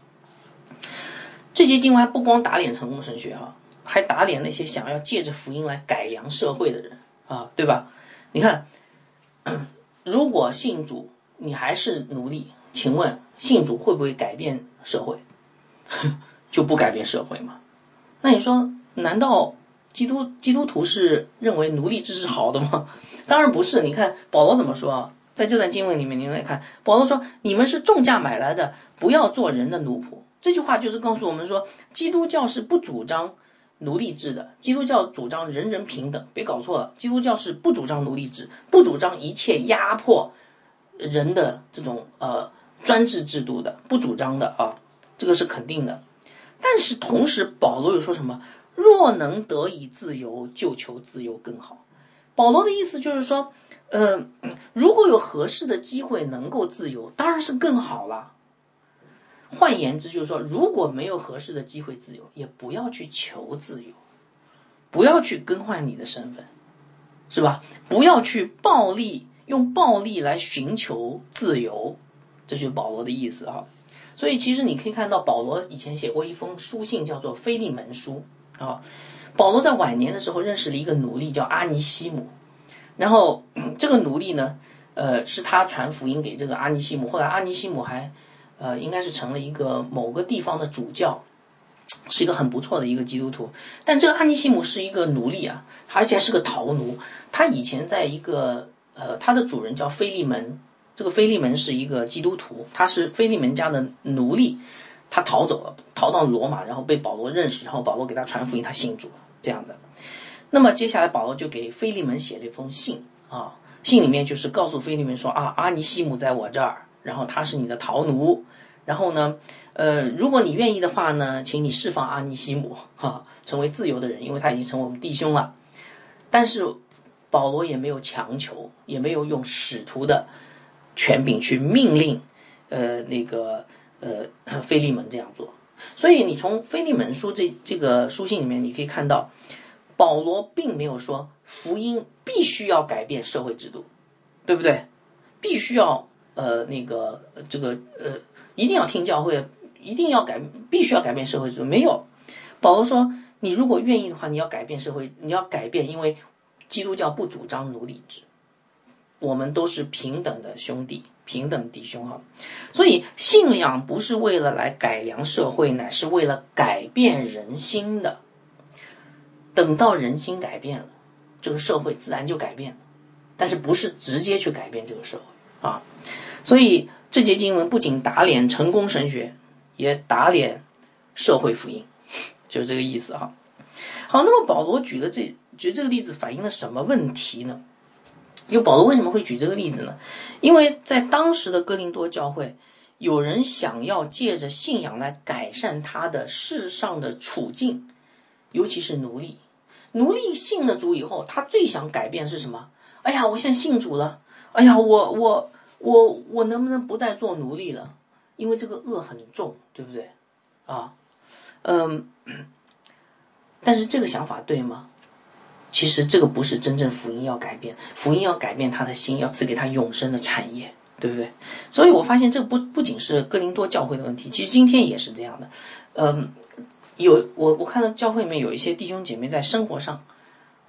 这节经文还不光打脸成功神学哈，还打脸那些想要借着福音来改良社会的人啊，对吧？你看，如果信主你还是奴隶，请问信主会不会改变社会？就不改变社会吗？那你说，难道基督基督徒是认为奴隶制是好的吗？当然不是。你看保罗怎么说啊？在这段经文里面，你们来看，保罗说：“你们是重价买来的，不要做人的奴仆。”这句话就是告诉我们说，基督教是不主张奴隶制的，基督教主张人人平等。别搞错了，基督教是不主张奴隶制，不主张一切压迫人的这种呃专制制度的，不主张的啊，这个是肯定的。但是同时，保罗又说什么？若能得以自由，就求自由更好。保罗的意思就是说，呃，如果有合适的机会能够自由，当然是更好了。换言之，就是说，如果没有合适的机会自由，也不要去求自由，不要去更换你的身份，是吧？不要去暴力，用暴力来寻求自由，这就是保罗的意思哈。所以其实你可以看到，保罗以前写过一封书信，叫做《腓利门书》啊。保罗在晚年的时候认识了一个奴隶，叫阿尼西姆。然后这个奴隶呢，呃，是他传福音给这个阿尼西姆。后来阿尼西姆还，呃，应该是成了一个某个地方的主教，是一个很不错的一个基督徒。但这个阿尼西姆是一个奴隶啊，而且是个逃奴。他以前在一个，呃，他的主人叫腓利门。这个腓利门是一个基督徒，他是腓利门家的奴隶，他逃走了，逃到罗马，然后被保罗认识，然后保罗给他传福音，他信主了，这样的。那么接下来保罗就给腓利门写了一封信啊，信里面就是告诉腓利门说啊，阿尼西姆在我这儿，然后他是你的逃奴，然后呢，呃，如果你愿意的话呢，请你释放阿尼西姆，哈、啊，成为自由的人，因为他已经成为我们弟兄了。但是保罗也没有强求，也没有用使徒的权柄去命令，呃，那个呃腓利门这样做。所以你从腓利门书这这个书信里面，你可以看到，保罗并没有说福音必须要改变社会制度，对不对？必须要呃那个这个呃一定要听教会，一定要改，必须要改变社会制度。没有，保罗说，你如果愿意的话，你要改变社会，你要改变，因为基督教不主张奴隶制。我们都是平等的兄弟，平等弟兄哈，所以信仰不是为了来改良社会，乃是为了改变人心的。等到人心改变了，这个社会自然就改变了，但是不是直接去改变这个社会啊？所以这节经文不仅打脸成功神学，也打脸社会福音，就是这个意思哈。好，那么保罗举的这举这个例子反映了什么问题呢？因为保罗为什么会举这个例子呢？因为在当时的哥林多教会，有人想要借着信仰来改善他的世上的处境，尤其是奴隶。奴隶信了主以后，他最想改变是什么？哎呀，我现在信主了，哎呀，我我我我能不能不再做奴隶了？因为这个恶很重，对不对？啊，嗯，但是这个想法对吗？其实这个不是真正福音要改变，福音要改变他的心，要赐给他永生的产业，对不对？所以我发现这不不仅是哥林多教会的问题，其实今天也是这样的。嗯，有我我看到教会里面有一些弟兄姐妹在生活上，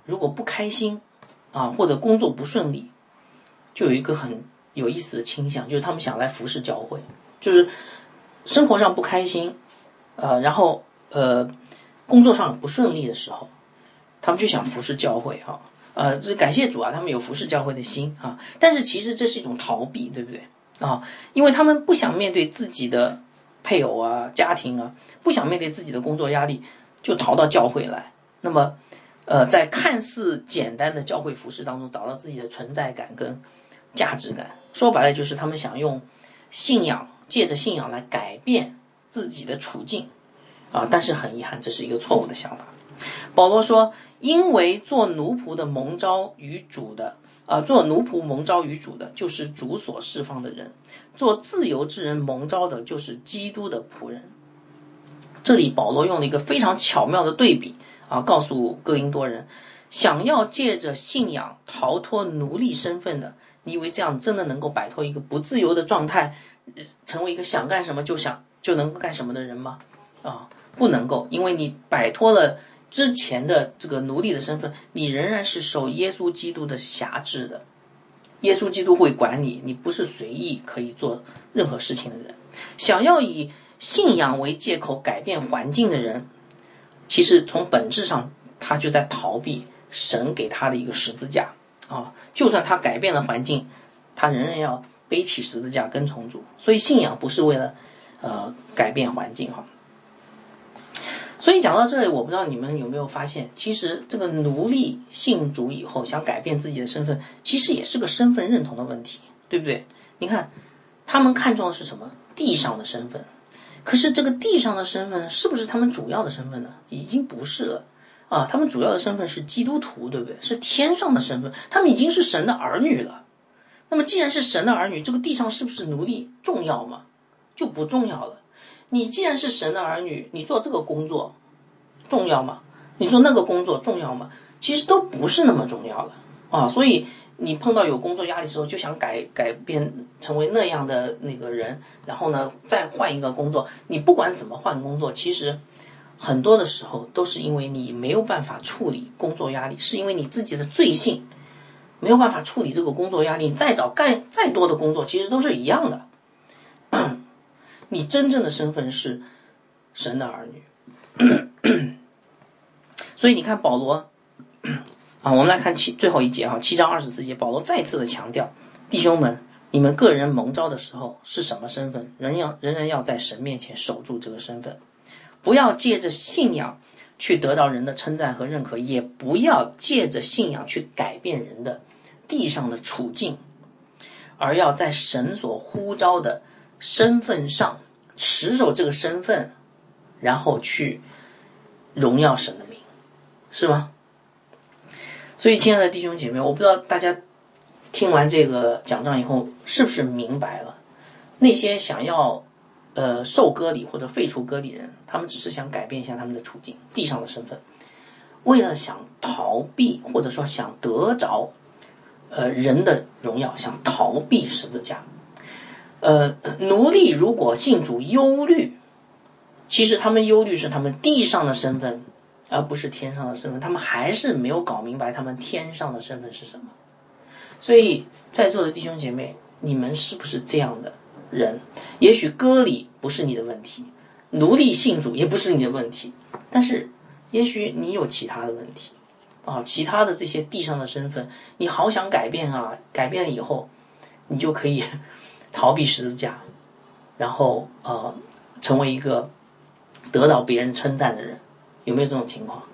如果不开心啊，或者工作不顺利，就有一个很有意思的倾向，就是他们想来服侍教会，就是生活上不开心，呃，然后呃，工作上不顺利的时候，他们就想服侍教会啊，呃，这感谢主啊，他们有服侍教会的心啊，但是其实这是一种逃避，对不对啊？因为他们不想面对自己的配偶啊、家庭啊，不想面对自己的工作压力，就逃到教会来。那么，呃，在看似简单的教会服侍当中，找到自己的存在感跟价值感。说白了，就是他们想用信仰，借着信仰来改变自己的处境啊。但是很遗憾，这是一个错误的想法。保罗说，因为做奴仆的蒙召于主的，啊、呃，做奴仆蒙召于主的，就是主所释放的人；做自由之人蒙召的，就是基督的仆人。这里保罗用了一个非常巧妙的对比啊，告诉哥林多人，想要借着信仰逃脱奴隶身份的，你以为这样真的能够摆脱一个不自由的状态，成为一个想干什么就想就能够干什么的人吗？啊，不能够，因为你摆脱了之前的这个奴隶的身份，你仍然是受耶稣基督的辖制的。耶稣基督会管你，你不是随意可以做任何事情的人。想要以信仰为借口改变环境的人，其实从本质上他就在逃避神给他的一个十字架啊！就算他改变了环境，他仍然要背起十字架跟从主。所以信仰不是为了呃改变环境哈。所以讲到这里，我不知道你们有没有发现，其实这个奴隶信主以后想改变自己的身份，其实也是个身份认同的问题，对不对？你看他们看重的是什么？地上的身份。可是这个地上的身份是不是他们主要的身份呢？已经不是了啊！他们主要的身份是基督徒，对不对？是天上的身份，他们已经是神的儿女了。那么既然是神的儿女，这个地上是不是奴隶重要吗？就不重要了。你既然是神的儿女，你做这个工作重要吗？你做那个工作重要吗？其实都不是那么重要了啊！所以你碰到有工作压力的时候，就想改改变成为那样的那个人，然后呢再换一个工作。你不管怎么换工作，其实很多的时候都是因为你没有办法处理工作压力，是因为你自己的罪性没有办法处理这个工作压力。你再找干再多的工作，其实都是一样的。你真正的身份是神的儿女。所以你看保罗啊，我们来看七最后一节哈，七章二十四节，保罗再次的强调，弟兄们，你们个人蒙召的时候是什么身份，仍要仍然要在神面前守住这个身份，不要借着信仰去得到人的称赞和认可，也不要借着信仰去改变人的地上的处境，而要在神所呼召的身份上持守这个身份，然后去荣耀神的名，是吗？所以亲爱的弟兄姐妹，我不知道大家听完这个讲章以后是不是明白了，那些想要呃受割礼或者废除割礼人，他们只是想改变一下他们的处境，地上的身份，为了想逃避或者说想得着呃人的荣耀，想逃避十字架。呃，奴隶如果信主忧虑，其实他们忧虑是他们地上的身份，而不是天上的身份，他们还是没有搞明白他们天上的身份是什么。所以在座的弟兄姐妹，你们是不是这样的人？也许割礼不是你的问题，奴隶信主也不是你的问题，但是也许你有其他的问题啊，其他的这些地上的身份，你好想改变啊，改变了以后，你就可以逃避十字架，然后呃成为一个得到别人称赞的人，有没有这种情况？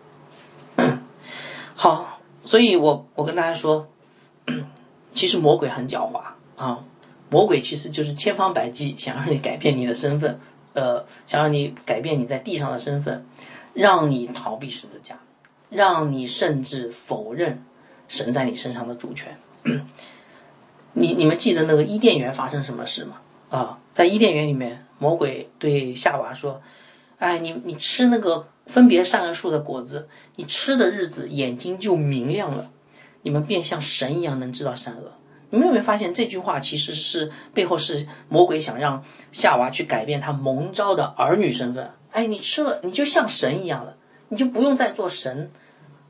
好，所以我我跟大家说，其实魔鬼很狡猾啊，魔鬼其实就是千方百计想让你改变你的身份，呃，想让你改变你在地上的身份，让你逃避十字架，让你甚至否认神在你身上的主权。你你们记得那个伊甸园发生什么事吗？啊，在伊甸园里面，魔鬼对夏娃说：“哎，你你吃那个分别善恶树的果子，你吃的日子眼睛就明亮了，你们便像神一样能知道善恶。”你们有没有发现这句话其实是背后是魔鬼想让夏娃去改变她蒙召的儿女身份？哎，你吃了你就像神一样了，你就不用再做神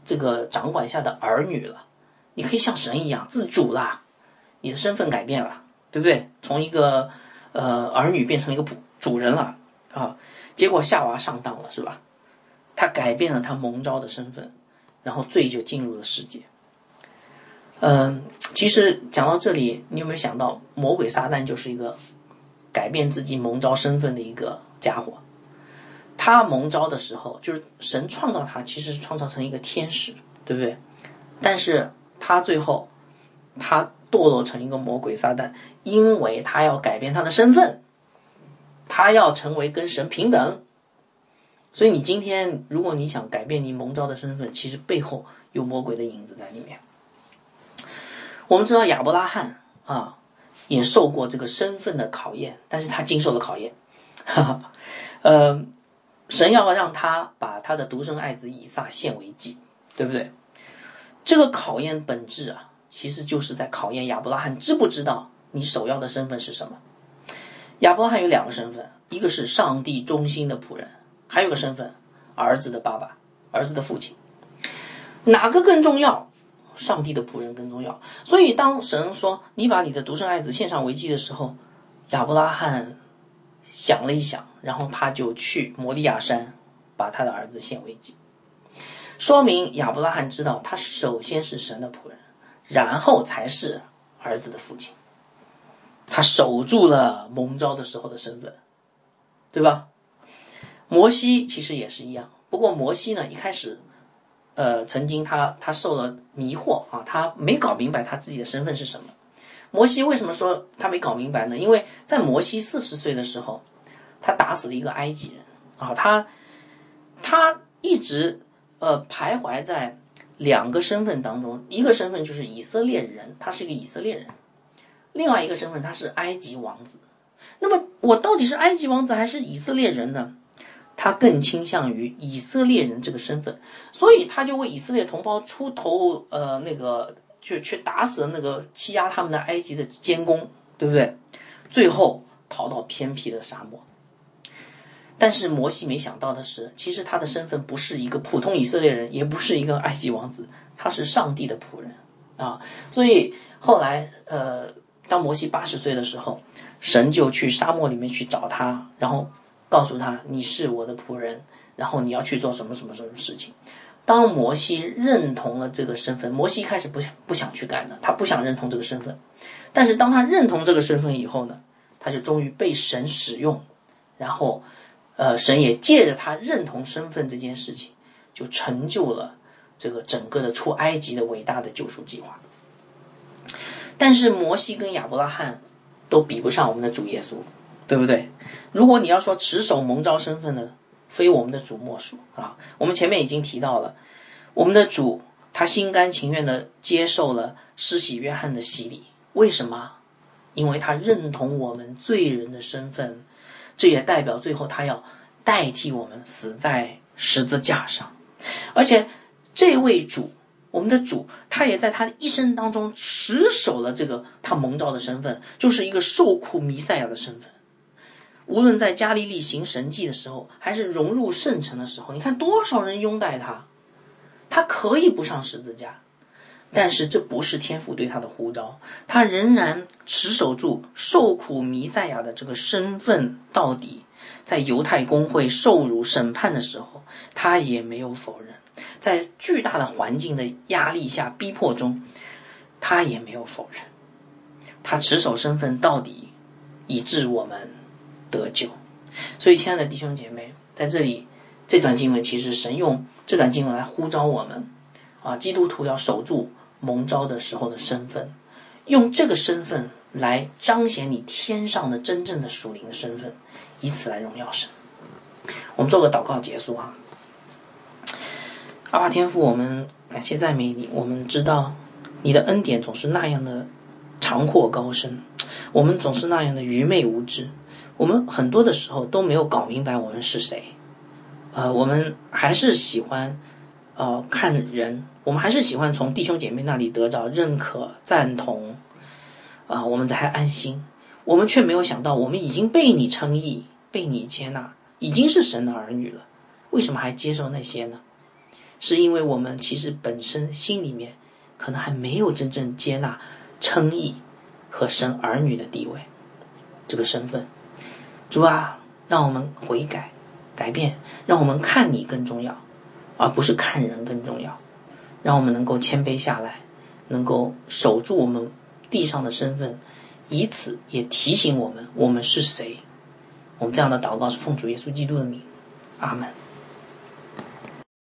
这个掌管下的儿女了，你可以像神一样自主啦，你的身份改变了，对不对？从一个呃儿女变成了一个主主人了啊。结果夏娃上当了，是吧？他改变了他蒙召的身份，然后罪就进入了世界。嗯、呃，其实讲到这里，你有没有想到魔鬼撒旦就是一个改变自己蒙召身份的一个家伙？他蒙召的时候，就是神创造他，其实是创造成一个天使，对不对？但是他最后他堕落成一个魔鬼撒旦，因为他要改变他的身份，他要成为跟神平等。所以你今天如果你想改变你蒙召的身份，其实背后有魔鬼的影子在里面。我们知道亚伯拉罕啊，也受过这个身份的考验，但是他经受了考验。哈哈，呃，神要让他把他的独生爱子以撒献为祭，对不对？这个考验本质啊，其实就是在考验亚伯拉罕知不知道你首要的身份是什么。亚伯拉罕有两个身份，一个是上帝忠心的仆人，还有个身份，儿子的爸爸，儿子的父亲。哪个更重要？上帝的仆人更重要。所以当神说你把你的独生爱子献上为祭的时候，亚伯拉罕想了一想，然后他就去摩利亚山把他的儿子献为祭。说明亚伯拉罕知道他首先是神的仆人，然后才是儿子的父亲。他守住了蒙召的时候的身份，对吧？摩西其实也是一样，不过摩西呢，一开始呃，曾经他他受了迷惑啊，他没搞明白他自己的身份是什么。摩西为什么说他没搞明白呢？因为在摩西四十岁的时候，他打死了一个埃及人啊，他他一直呃徘徊在两个身份当中，一个身份就是以色列人，他是一个以色列人，另外一个身份他是埃及王子。那么我到底是埃及王子还是以色列人呢？他更倾向于以色列人这个身份，所以他就为以色列同胞出头，呃，那个去去打死了那个欺压他们的埃及的监工，对不对？最后逃到偏僻的沙漠。但是摩西没想到的是，其实他的身份不是一个普通以色列人，也不是一个埃及王子，他是上帝的仆人啊。所以后来，呃，当摩西八十岁的时候，神就去沙漠里面去找他，然后告诉他你是我的仆人，然后你要去做什么什么什么事情。当摩西认同了这个身份，摩西一开始不想不想去干的，他不想认同这个身份，但是当他认同这个身份以后呢，他就终于被神使用，然后呃，神也借着他认同身份这件事情，就成就了这个整个的出埃及的伟大的救赎计划。但是摩西跟亚伯拉罕都比不上我们的主耶稣，对不对？如果你要说持守蒙召身份呢，非我们的主莫属啊！我们前面已经提到了，我们的主他心甘情愿地接受了施洗约翰的洗礼，为什么？因为他认同我们罪人的身份，这也代表最后他要代替我们死在十字架上。而且这位主，我们的主，他也在他的一生当中持守了这个他蒙召的身份，就是一个受苦弥赛亚的身份。无论在加利利行神迹的时候，还是融入圣城的时候，你看多少人拥戴他，他可以不上十字架，但是这不是天父对他的呼召，他仍然持守住受苦弥赛亚的这个身份到底。在犹太公会受辱审判的时候，他也没有否认，在巨大的环境的压力下逼迫中，他也没有否认，他持守身份到底，以致我们得救。所以亲爱的弟兄姐妹，在这里这段经文其实神用这段经文来呼召我们啊，基督徒要守住蒙召的时候的身份，用这个身份来彰显你天上的真正的属灵的身份，以此来荣耀神。我们做个祷告结束啊。阿爸天父，我们感谢赞美你，我们知道你的恩典总是那样的长阔高深，我们总是那样的愚昧无知，我们很多的时候都没有搞明白我们是谁，呃，我们还是喜欢呃看人，我们还是喜欢从弟兄姐妹那里得到认可赞同啊、呃，我们才安心。我们却没有想到，我们已经被你称义，被你接纳，已经是神的儿女了，为什么还接受那些呢？ 是因为我们其实本身心里面可能还没有真正接纳称义和神儿女的地位，这个身份。主啊，让我们悔改改变，让我们看你更重要，而不是看人更重要，让我们能够谦卑下来，能够守住我们地上的身份，以此也提醒我们我们是谁。我们这样的祷告是奉主耶稣基督的名，阿们。